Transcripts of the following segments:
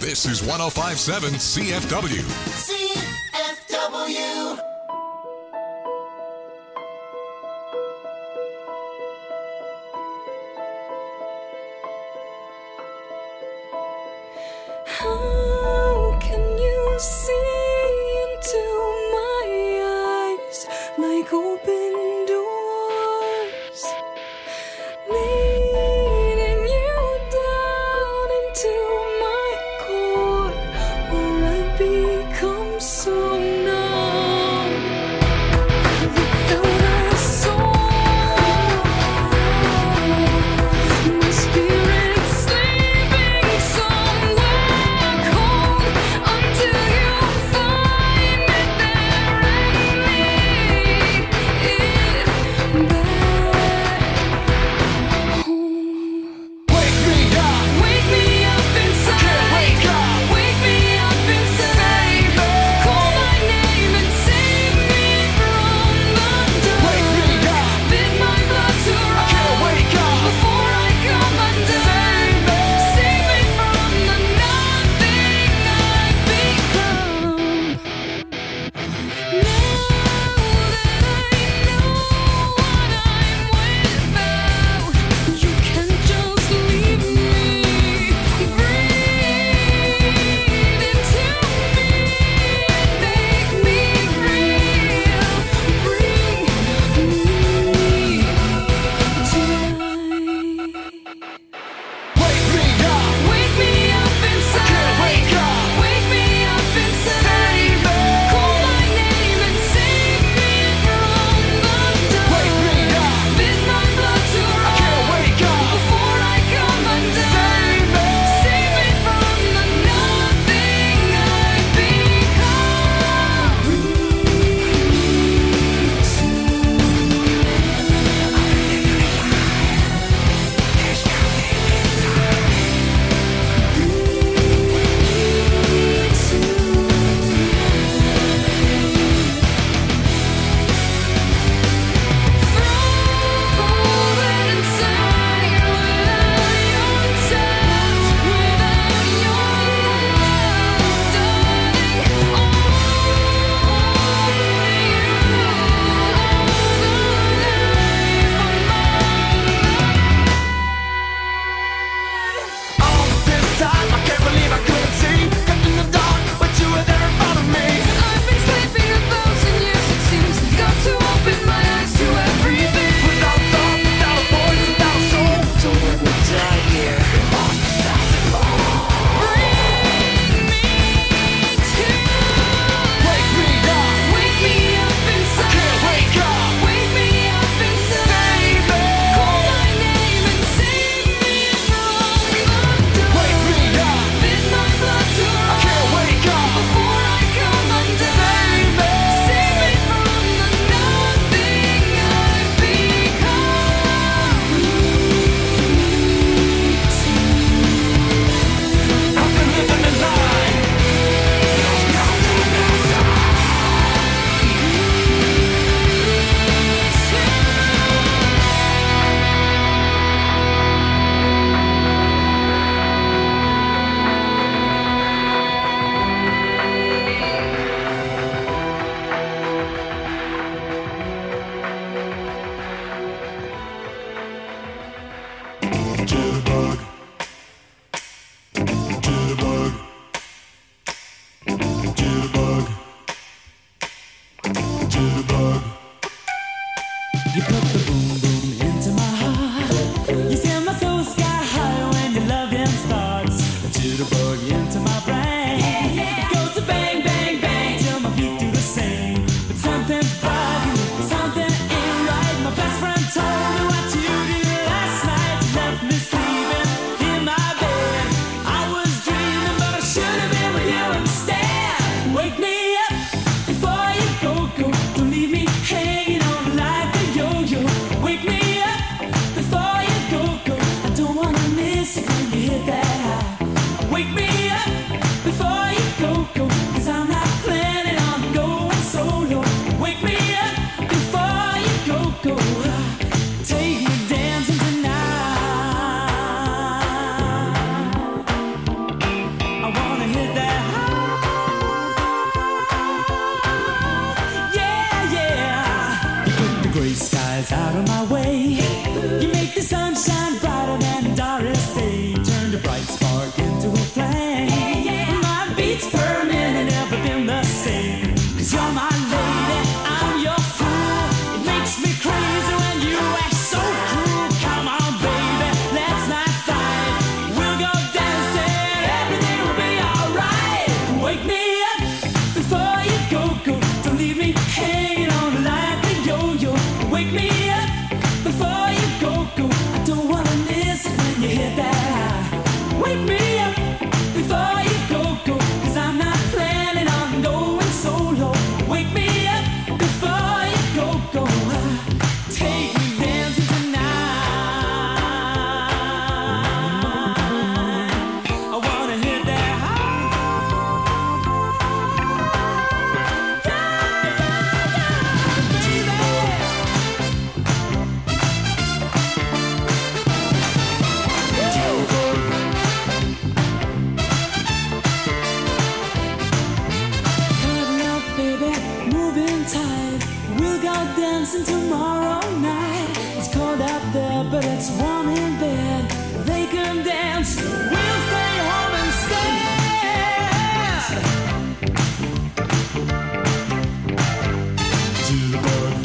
This is 105.7 CFW. CFW. How can you see into my eyes like open doors, leading you down into my core, where I become so numb without a soul. My spirit's sleeping somewhere cold until you find it there and lead it back home. Wake me up. Wake me up inside. Can't wake up. Wake me up inside. Call my name and save me from the dark. Wake me up. Bid my blood to run. Can't wake up. Before I come undone. Save me from the nothing I've become. Now that I know what I'm without, you can just leave me. Breathe into me, make me real. Bring me tonight. Wake me up. Wake me up inside. Can't wake up. Wake me up inside. Call my name and save me from the dark. Wake me up. Bid my blood to run. Can't wake up. Before I come undone. Save me from the nothing I've frozen inside without your touch, without your love, darling. All this time, I can't believe I couldn't see. Kept in the dark, but you were there in front of me. I've been sleeping 1,000 years, it seems. Got to open my eyes to everything. Without thought, without a voice, without a soul. So when we die here, lost without the more. Bring me to Wake me up. wake me up inside. Can't wake up. Wake me up inside. Call my name and save me from the dark. Wake me up. Bid my blood to run. Can't wake up. Before I come undone. Save me from the nothing I've become. I've been living a lie. Jitterbug. Jitterbug. Jitterbug. Jitterbug. You put the boom boom into my heart. You send my soul sky high when your loving starts. A jitterbug into my brain. It goes to bang bang bang till my feet do the same. But something's bugging, something ain't right. My best friend told me what you did last night. You left me sleeping in my bed. I was dreaming, but I should have been with you instead. Wake me up before you go. Don't leave me hanging on like a yo-yo. Wake me up before you go. I don't wanna miss it when you hit that high. Wake me up before you go. 'Cause I'm not planning on going solo. Wake me up before you go. Take me dancing tonight. I wanna eyes out of my way. You make the sunshine brighter than Doris Day. Turned a bright spark into a flame. My beats per minute never been the same. 'Cause you're my lady, I'm your fool. It makes me crazy when you act so cruel. Come on, baby, let's not fight. We'll go dancing, everything will be alright. Wake me up before you go. Don't leave me hanging on like a yo-yo. Wake me up before you go. I don't wanna miss it when you hit that high. Wake me up before you go. 'Cause I'm not planning on going solo. Wake me up before you go. Take me dancing tonight. I wanna hit that high. Cuddle up, baby, moving tight. We'll go dancing tomorrow night. It's cold out there, but it's warm in bed. They can dance, we'll stay home instead. Jitterbug,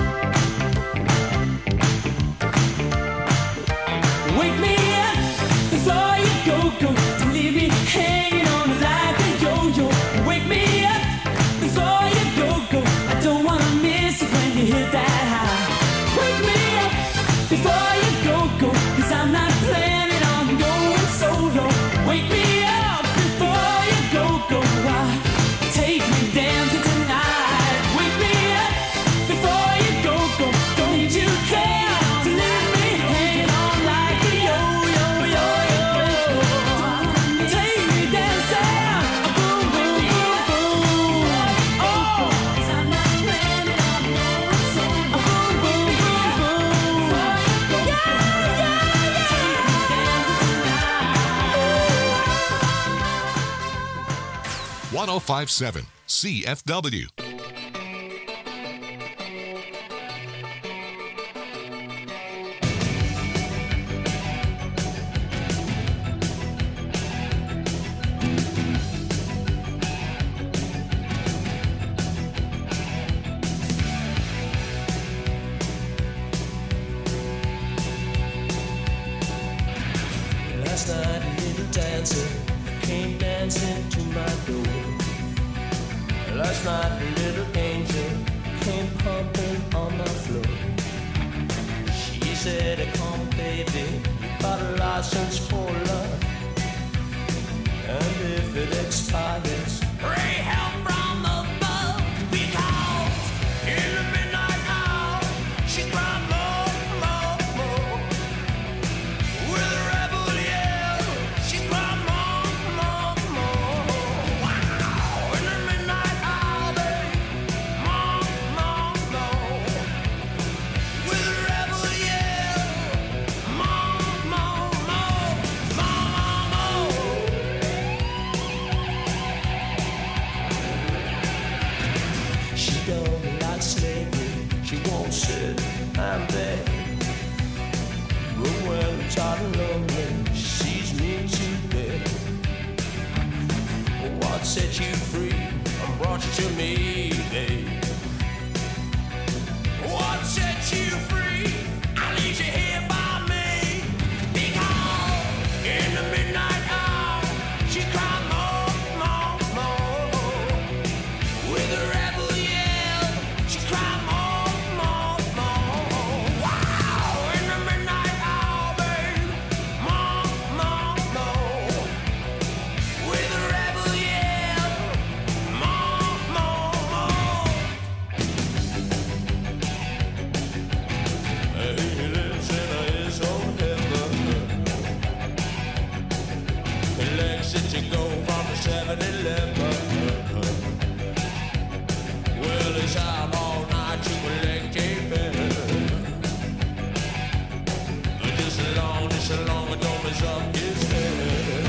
Wake me up before you go. Don't leave me hanging on like a yo-yo. Wake me up before you go. I don't wanna miss it when you hit that high. Wake me up before you go. 'Cause I'm not planning on going solo. Wake me up before you go. Take me dancing tonight. Wake me up before you go. Don't you care to leave me hanging on like a yo-yo. Take me dancing, boom, boom, boom, boom. Oh, 'cause I'm not planning on going solo. Boom, boom, boom, boom. Yeah. Take me dancing tonight. 1057 CFW. Last night a little dancer came dancing to my door. Last night a little angel came pumping on my floor. She said, come baby, you got a license for love. And if it expires, pray help from above. Because in the midnight hour, she cried more, more, more. With a rebel yell, she cried more, more, more. Wow, in the midnight hour, babe, more, more, more. With a rebel yell, more, more, more, more, more. She don't like slavery, she won't sit and beg. But when I'm tired and lonely, she sees me today. What set you free and brought you to me, babe? What set you free? I leave you here by me. Because in the midnight hour, she cried more, more, more. With a rebel yell, she cried more, more, more. Wow, in the midnight hour, babe, more, more, more. With a rebel yell, more, more, more. He lives in his own heaven. He likes it to go from the 7-Eleven. Well, he's out all night to collect a bill. Just as long as don't mess up his head.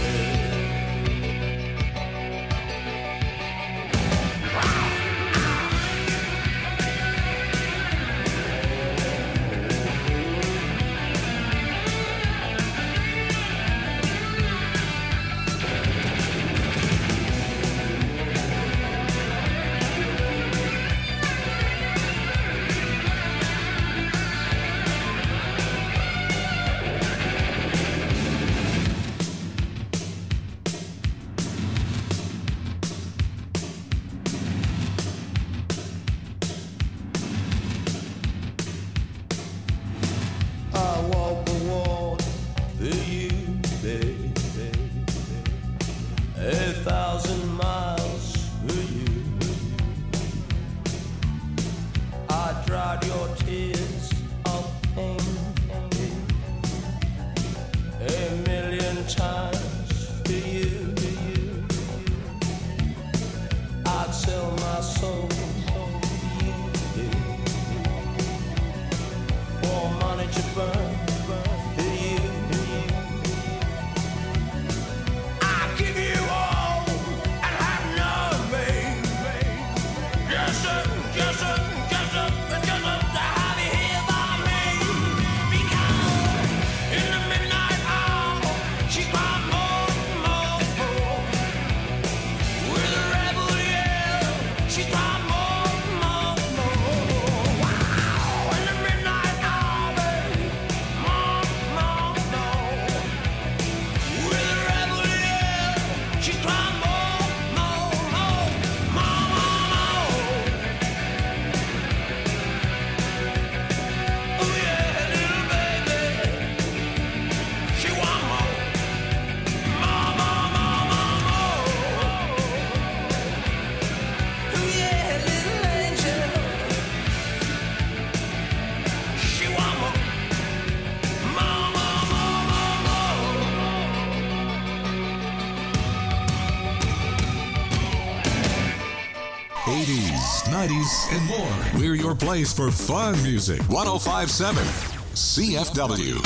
let you burn. I give you all and have nothing. Just to have you here by me. Because in the midnight hour, she cried more. With a rebel yell, she cried more. Wow, in the midnight hour, more. With a rebel yell, she cried more. Oh yeah, little baby, she want more. Oh yeah, little angel, she want more. 80s, 90s, and more. We're your place for fun music. 1057 CFW.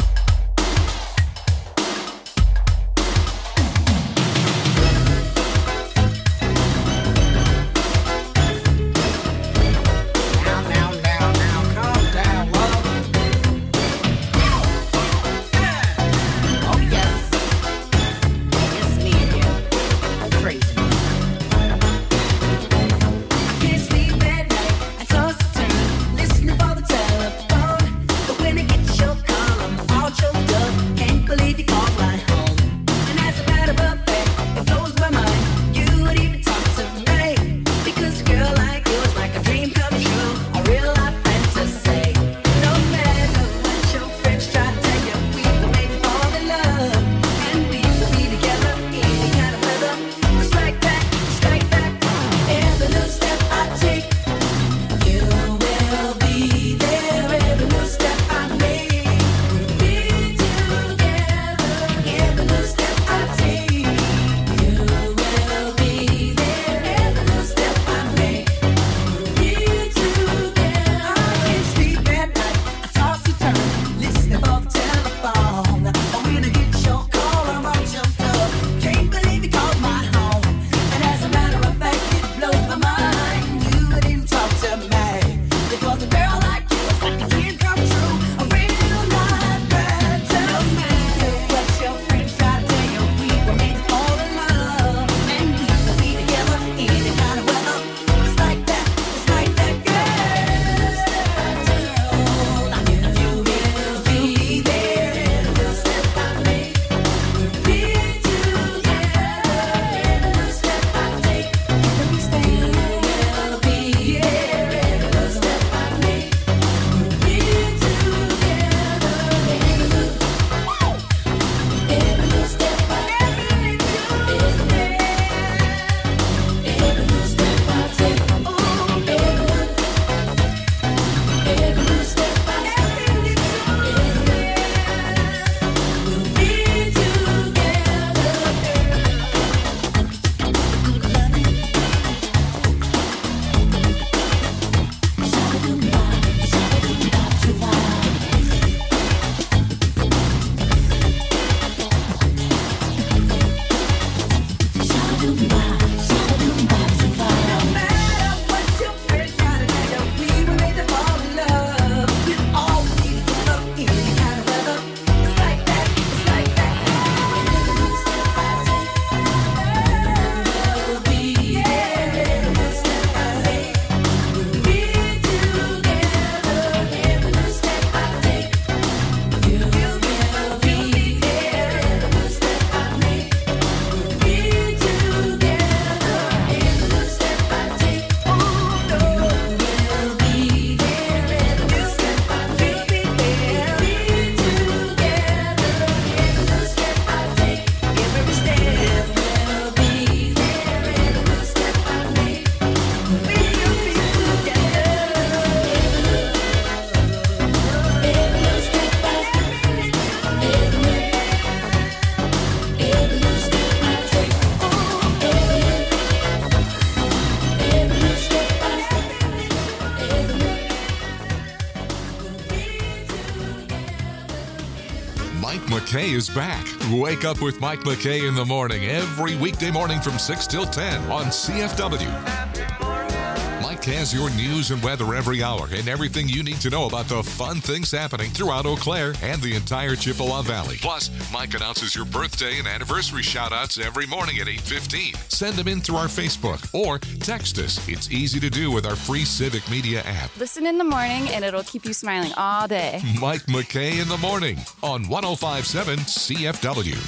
Now, calm down, love. Oh yes, it's me again, crazy. Can't sleep at night, I toss and turn, listening for the telephone. But when I get your call, I'm all Mike McKay is back. Wake up with Mike McKay in the morning every weekday morning from 6 till 10 on CFW. Mike has your news and weather every hour and everything you need to know about the fun things happening throughout Eau Claire and the entire Chippewa Valley. Plus, Mike announces your birthday and anniversary shout-outs every morning at 8:15. Send them in through our Facebook or text us. It's easy to do with our free Civic Media app. Listen in the morning and it'll keep you smiling all day. Mike McKay in the morning on 105.7 CFW.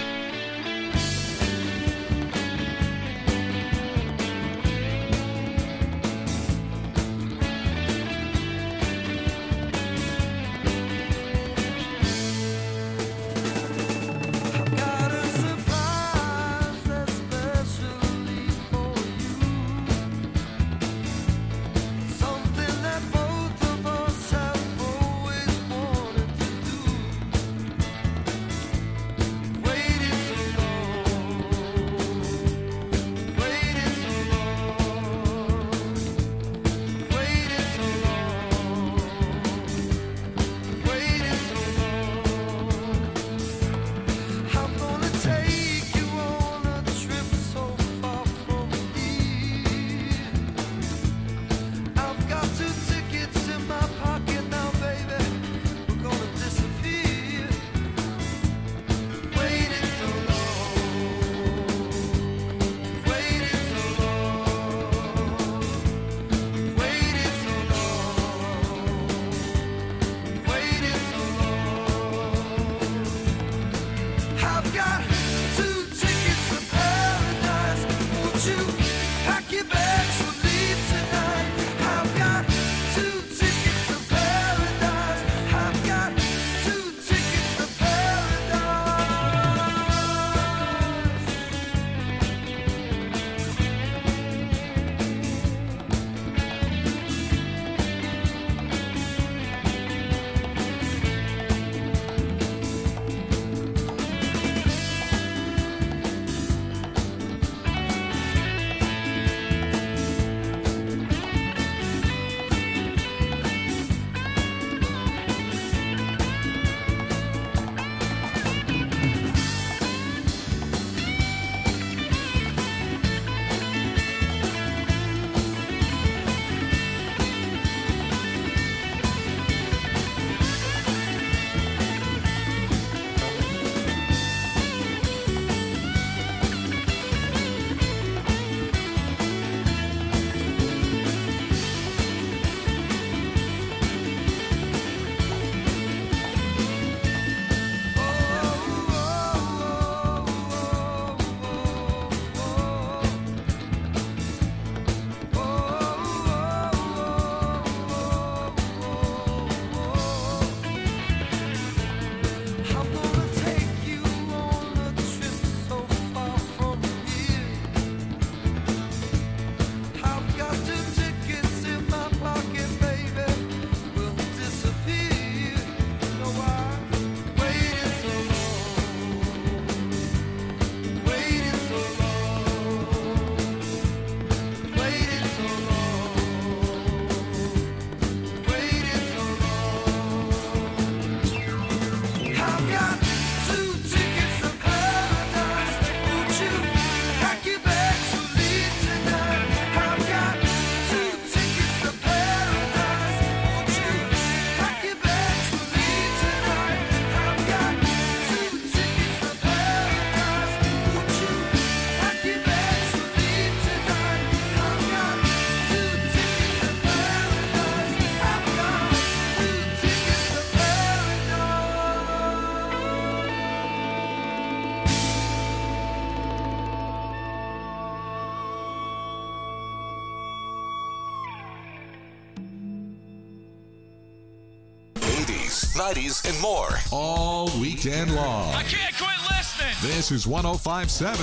'80s, '90s, and more all weekend long. I can't quit listening. This is 105.7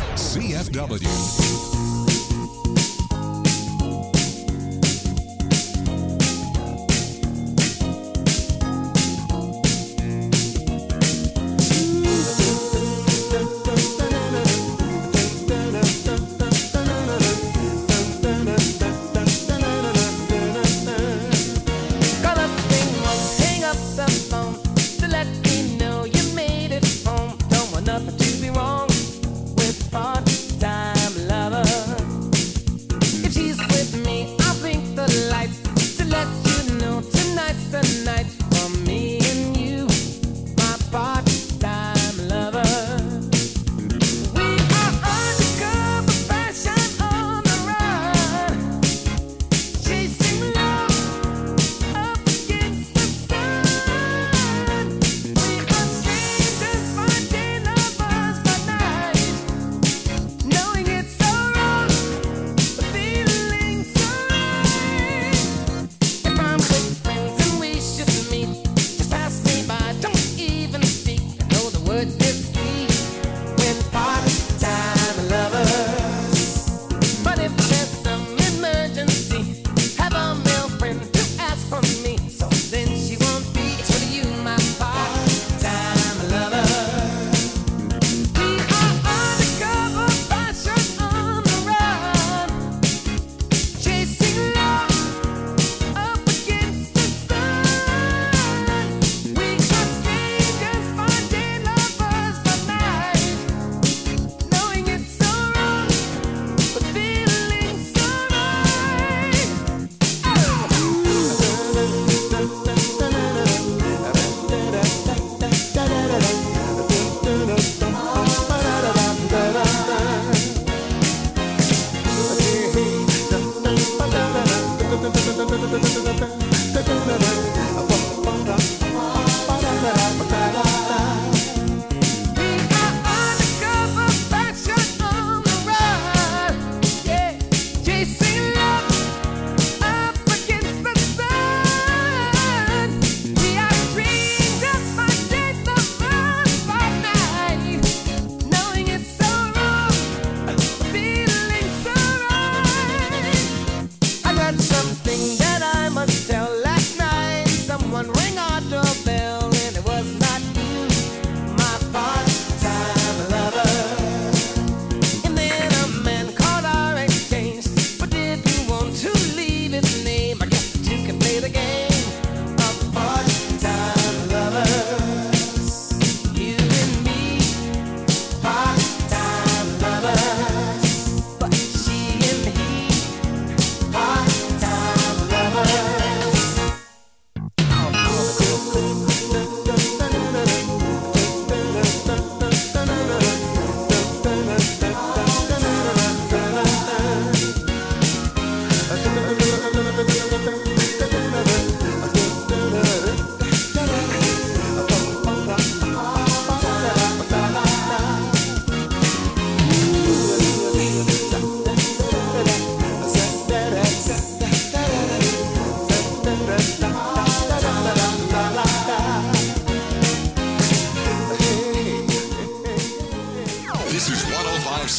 CFW. Call up Ring, hang up the phone to let me know you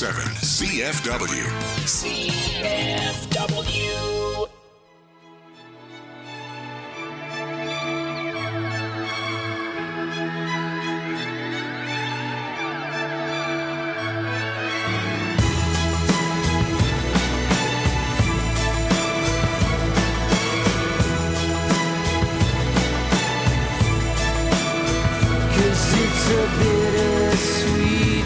101.7 CFW. CFW. It's a bittersweet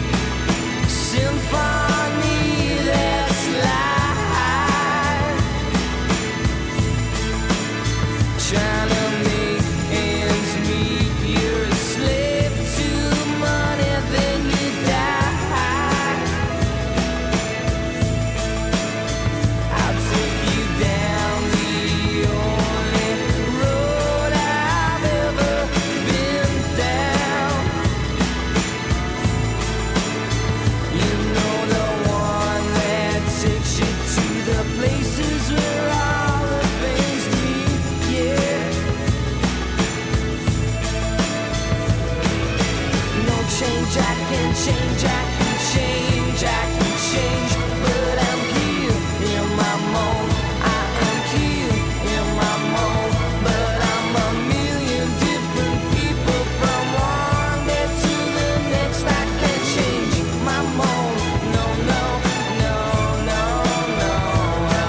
symphony that's life. Trying to make ends meet, you're a slave to money, then you die. I'll take you down the only road I've ever been down. You know, the one that takes you to the places where all the things meet, yeah. No change, I can change, I can change, I can change. But I'm here in my mold, I am here in my mold. But I'm a million different people from one day to the next. I can't change my mold, no, no, no, no, no, no.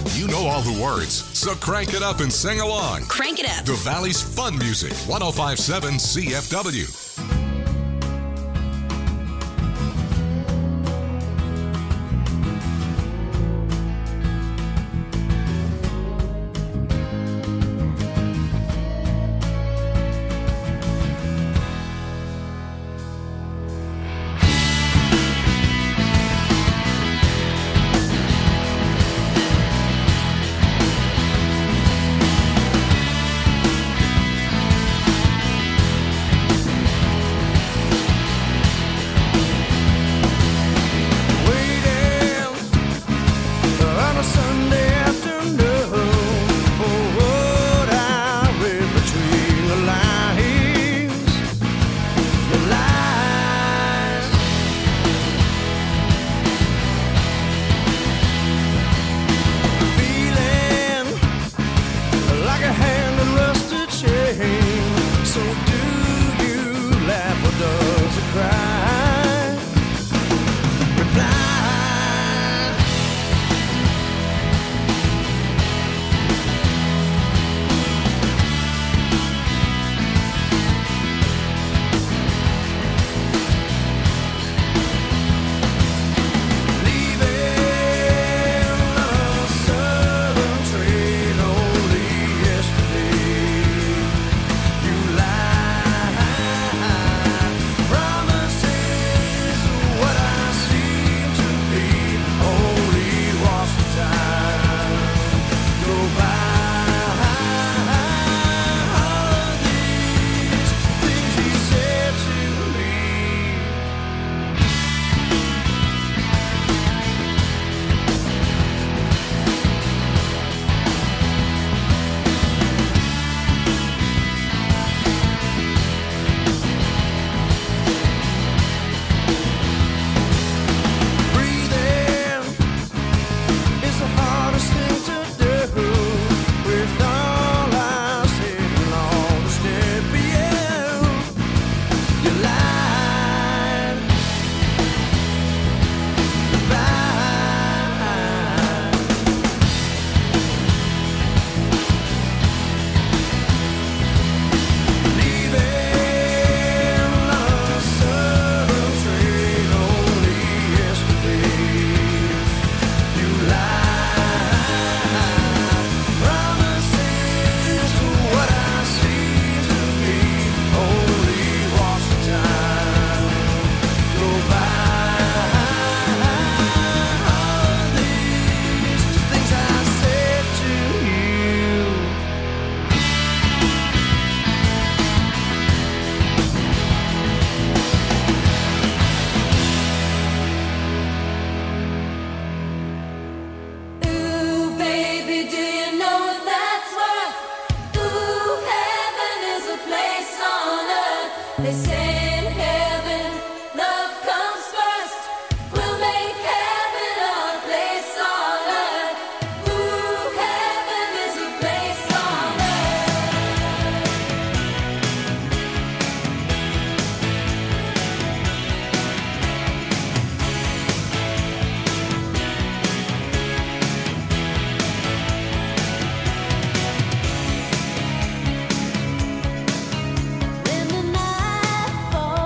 You know all the words, so crank it up and sing along. Crank it up. The Valley's fun music, 1057 CFW. When the night falls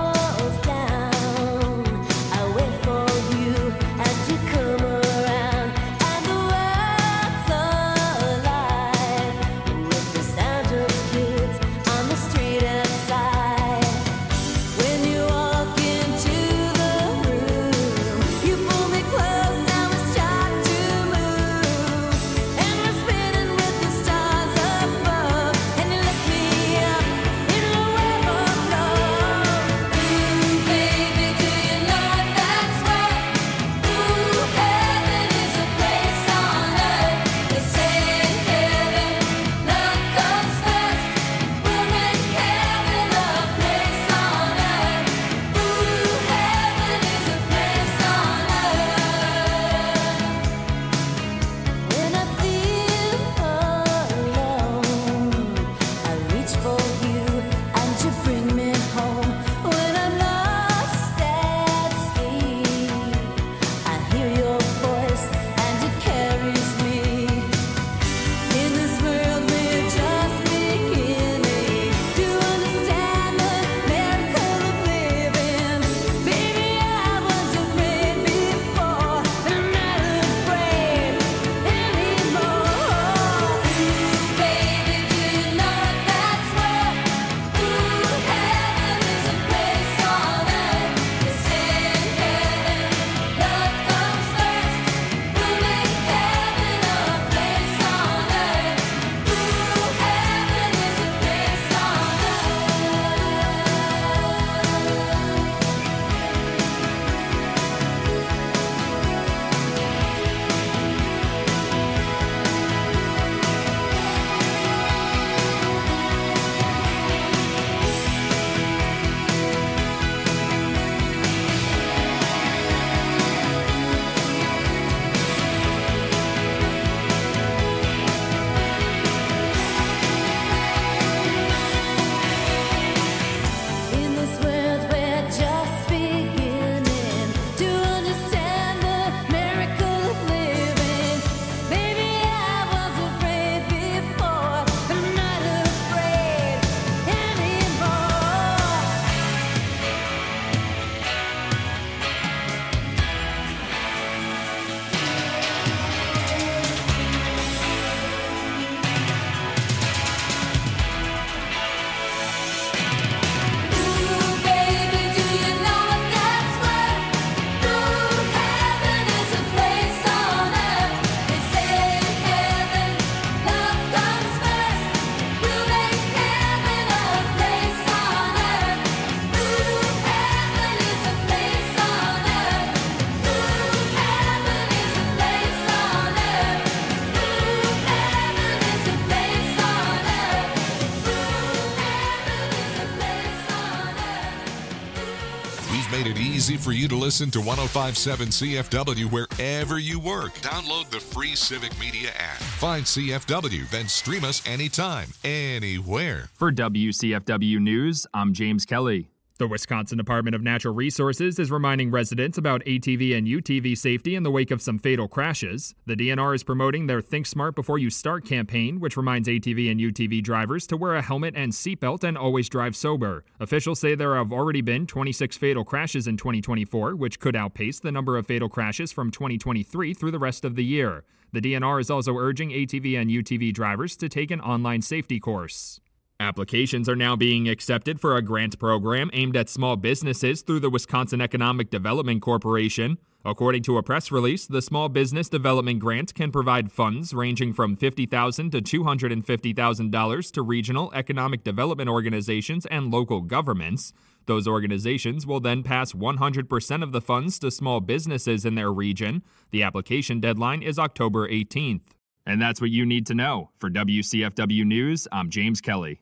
We've made it easy for you to listen to 105.7 CFW wherever you work. Download the free Civic Media app. Find CFW, then stream us anytime, anywhere. For WCFW News, I'm James Kelly. The Wisconsin Department of Natural Resources is reminding residents about ATV and UTV safety in the wake of some fatal crashes. The DNR is promoting their Think Smart Before You Start campaign, which reminds ATV and UTV drivers to wear a helmet and seatbelt and always drive sober. Officials say there have already been 26 fatal crashes in 2024, which could outpace the number of fatal crashes from 2023 through the rest of the year. The DNR is also urging ATV and UTV drivers to take an online safety course. Applications are now being accepted for a grant program aimed at small businesses through the Wisconsin Economic Development Corporation. According to a press release, the Small Business Development Grant can provide funds ranging from $50,000 to $250,000 to regional economic development organizations and local governments. Those organizations will then pass 100% of the funds to small businesses in their region. The application deadline is October 18th. And that's what you need to know. For WCFW News, I'm James Kelly.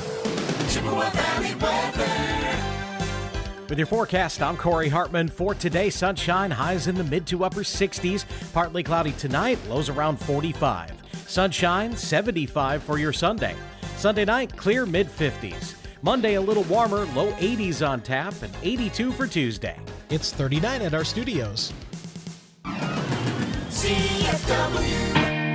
With your forecast, I'm Corey Hartman. For today, sunshine, highs in the mid to upper 60s. Partly cloudy tonight, lows around 45. Sunshine, 75 for your Sunday. Sunday night, clear mid 50s. Monday, a little warmer, low 80s on tap, and 82 for Tuesday. It's 39 at our studios. CFW.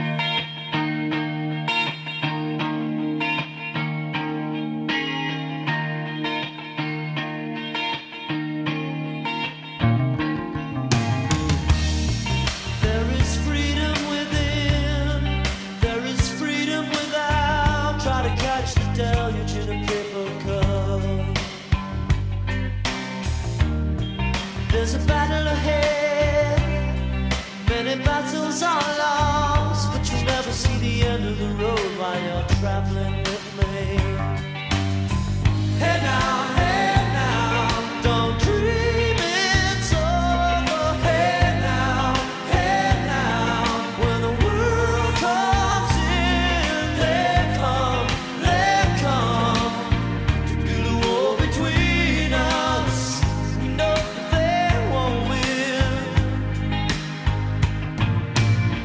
There's a battle ahead, many battles are lost, but you'll never see the end of the road while you're traveling with me. Hey now, don't dream it's over. Hey now, when the world comes in, they come to build a wall between us. We know that they won't win.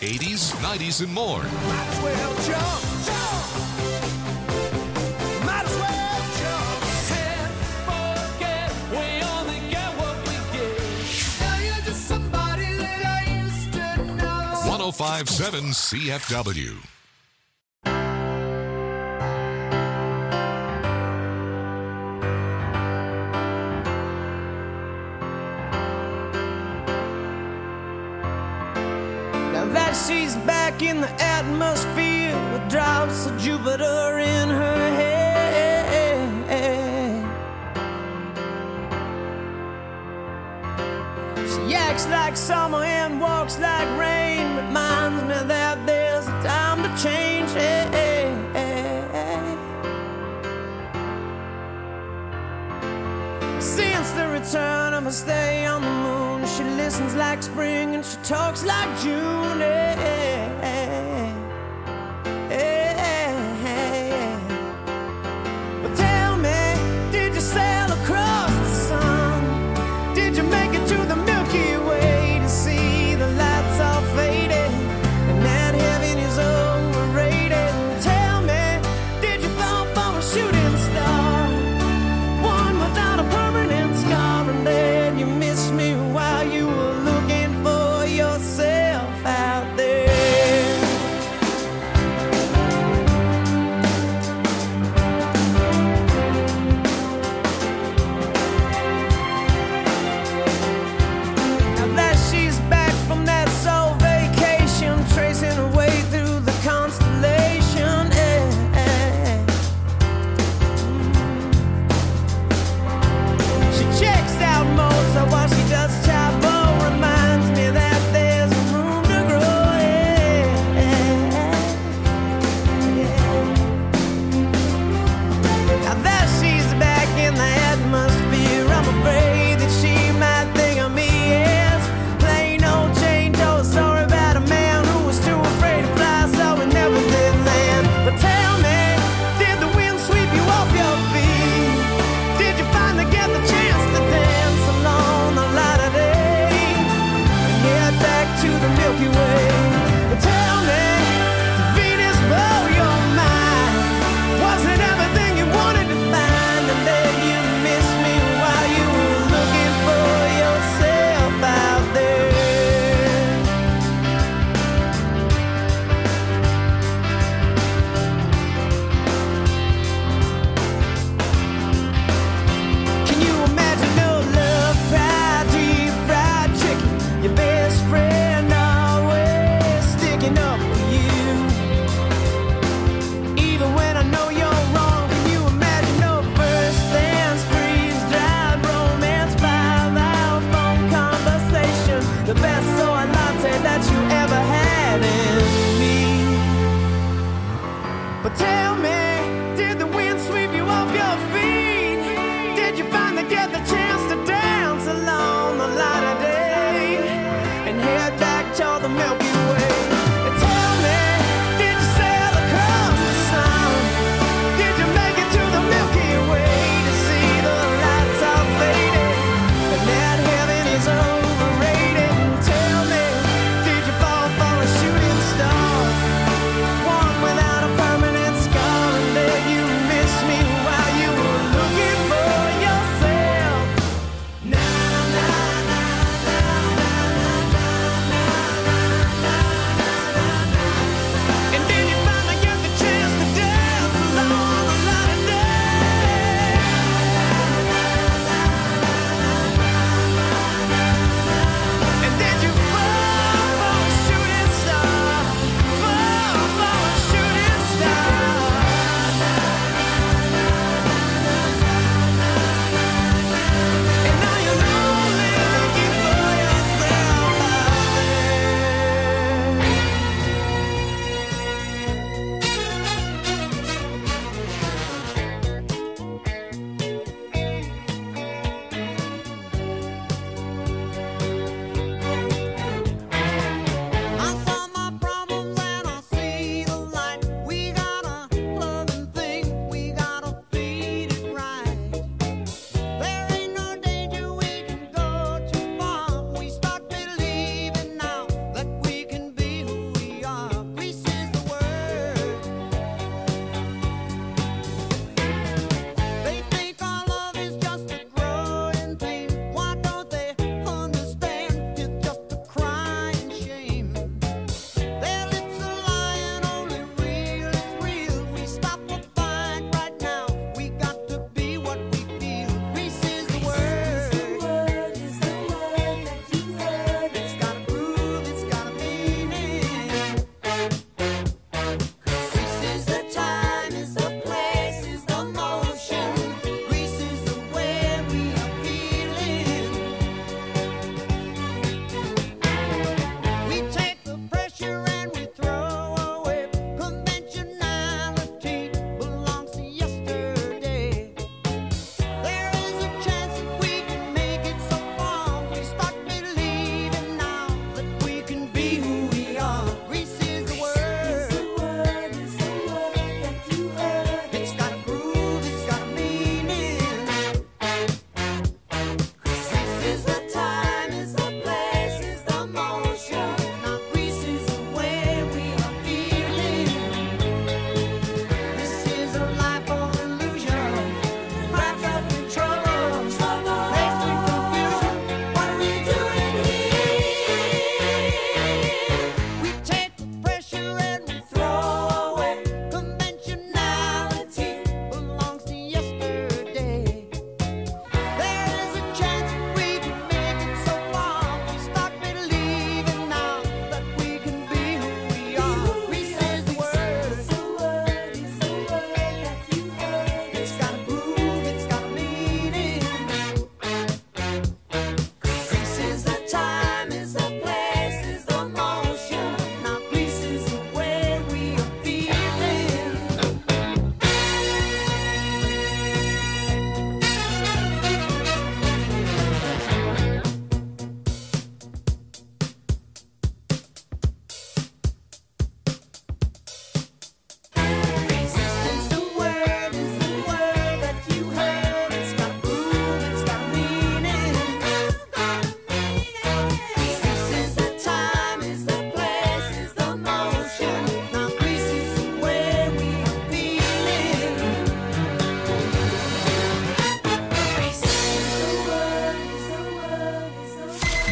80s, 90s, and more. Might as well jump, jump. Might as well jump. Can't forget, we only get what we get. Now you're just somebody that I used to know. 105.7 CFW. Now that she's back in the atmosphere with drops of Jupiter in her head. She acts like summer and walks like rain. Reminds me that there's a time to change. Since the return of her stay on the moon, she listens like spring and she talks like June. But tell me, did you sail across the sun? Did you make it to the Milky Way to see the lights all faded and that heaven is overrated? Tell me, did you fall from a shooting star? One without a permanent scar, and then you missed me while you were looking for yourself out there.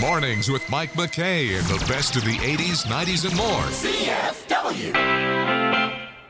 Mornings with Mike McKay and the best of the 80s, 90s, and more. CFW.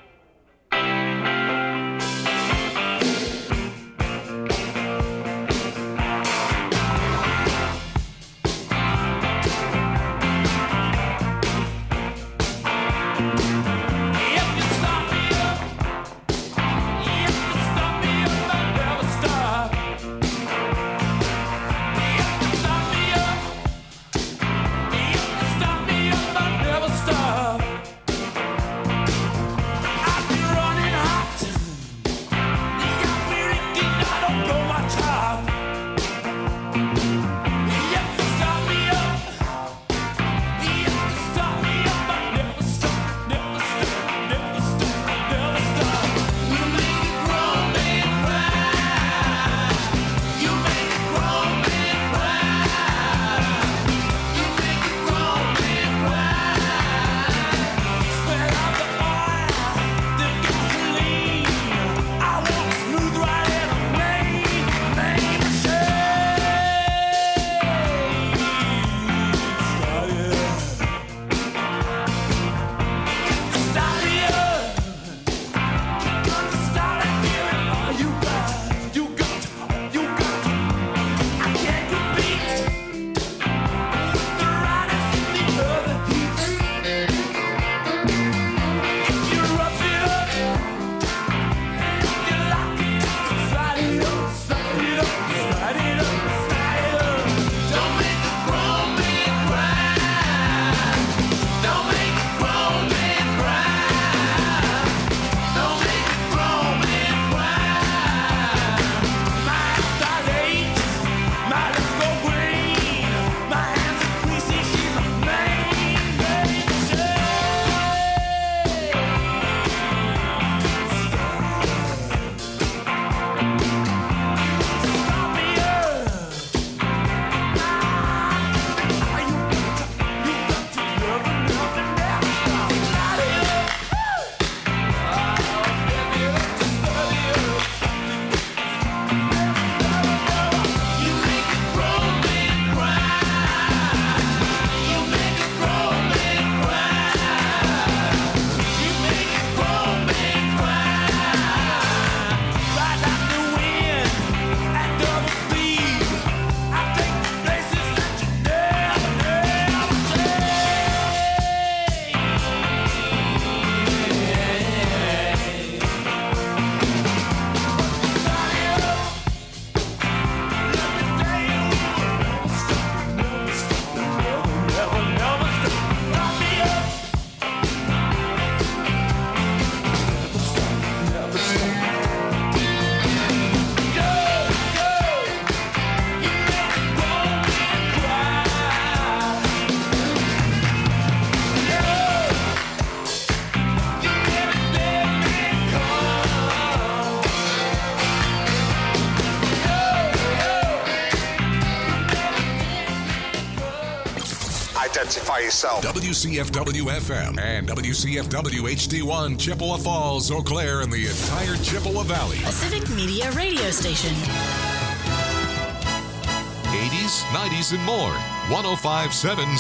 Identify yourself. WCFW FM and WCFW HD1, Chippewa Falls, Eau Claire, and the entire Chippewa Valley. A civic media radio station. 80s, 90s, and more. 105.7